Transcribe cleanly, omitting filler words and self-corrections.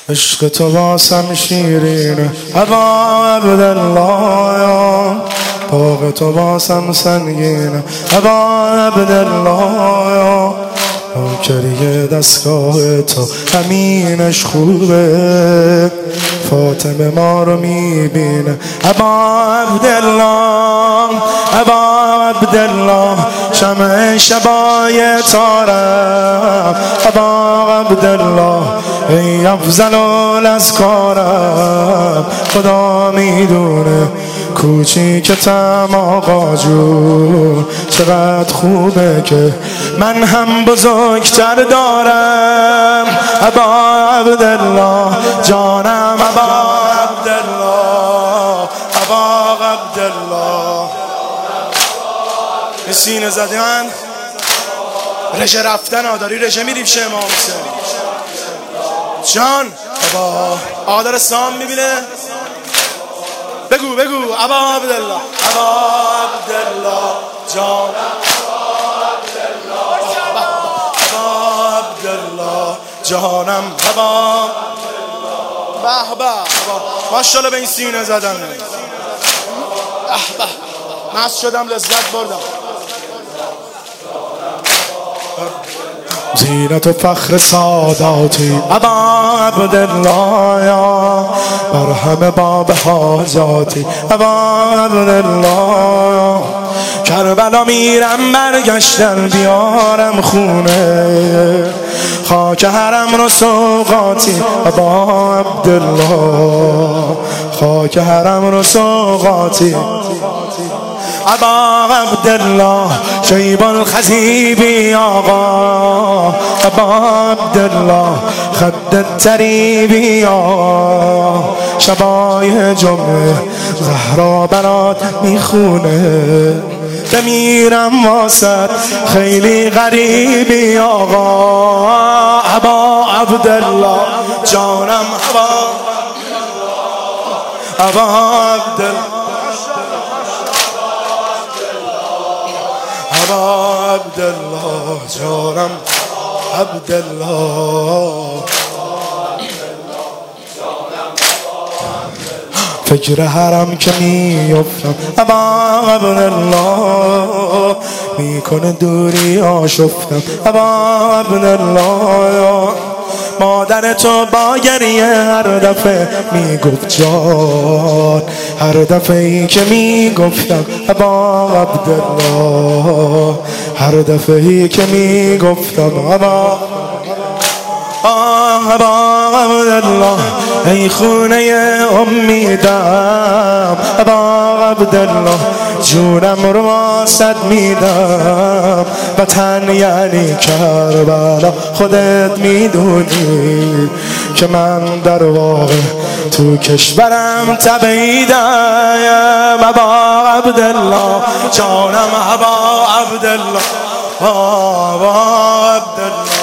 عشق تو واسم شیرینه ابا عبدالله، باغ تو واسم سنگینه ابا عبدالله، نوکری دستگاه تو همینش خوبه، فاطمه ما رو میبینه ابا عبدالله، ابا عبدالله، شمع شبای تارم ابا عبدالله، ای افضل الازکارم، خدا میدونه کوچیکتم آقا جون، چقدر خوبه که من هم بزرگتر دارم ابا عبدالله، جانم ابا عبدالله، ابا عبدالله. سینه زدن رژه رفتن آداری رژه میریم شه امام حسین جان ابا آدار سام میبینه بگو ابا عبدالله، ابا عبدالله، جان ابا عبدالله، جانم ابا به به ماشاءالله به این سینه زدن مست شدم لذت بردم. زینت و فخر ساداتی ابا عبدالله، یا بر همه باب حاجاتی ابا عبدالله، کربلا میرم برگشتن بیارم خونه، خاک حرم رو سوقاتی ابا عبدالله، خاک حرم رو سوقاتی ابا عبدالله، شیب الخزیبی آقا ابا عبدالله، خد تریبی آقا، شبای جمعه زهرا برات میخونه، بمیرم واسد خیلی غریبی آقا ابا عبدالله، جانم ابا عبدالله، ابا عبدالله، جانم عبدالله. فکر حرم که میفتم ابا عبدالله، میکنه دوری آشفتم ابا عبدالله، مادر تو با گریه هر دفعه میگفت جان، هر دفعه ای که میگفتم ابا عبدالله، هر دفعه ای که میگفتم ابا عبدالله، ای خونه امیدم ابا عبدالله، جونم رو واسد میدم، وطن یعنی کربلا، خودت میدونی که من در واقع تو کشورم تبعیدم ابا عبدالله، جانم ابا عبدالله، ابا عبدالله.